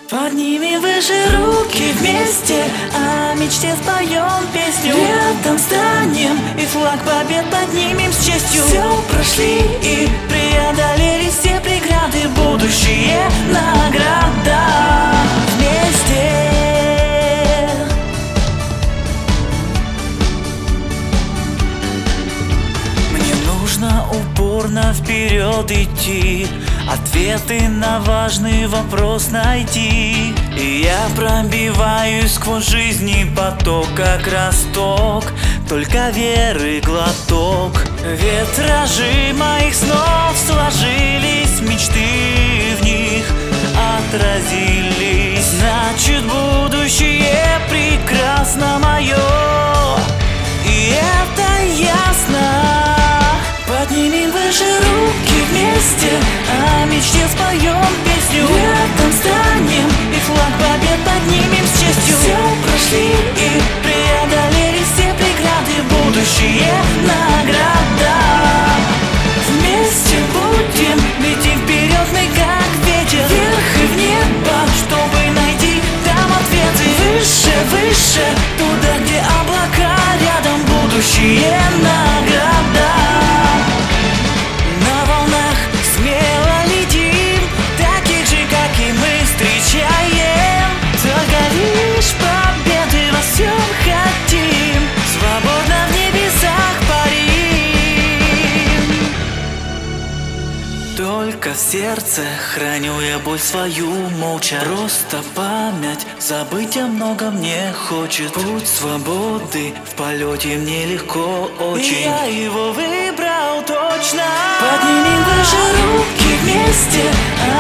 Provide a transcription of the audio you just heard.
Поднимем выше руки вместе, о мечте споем песню. Рядом станем и флаг побед поднимем с честью. Все прошли и преодолели все преграды, будущие награда вместе. Мне нужно упорно вперед идти, ответы на важный вопрос найти. И я пробиваюсь сквозь жизни поток, как росток, только веры глоток. Витражи моих снов сложились, мечты в них отразились. Значит, будущее прекрасно мое, и это ясно. Поднимем выше руки вместе, о мечте споем песню. Рядом станем и флаг побед поднимем с честью. Все прошли и преодолели все преграды, будущее награда. Вместе будем лететь вперед мы, как ветер, вверх и в небо, чтобы найти там ответы. Выше, выше, туда, где облака рядом, будущее награда. Только в сердце храню я боль свою молча. Просто память, забыть о многом не хочет. Путь свободы в полете мне легко очень, и я его выбрал точно. Поднимем выше руки вместе,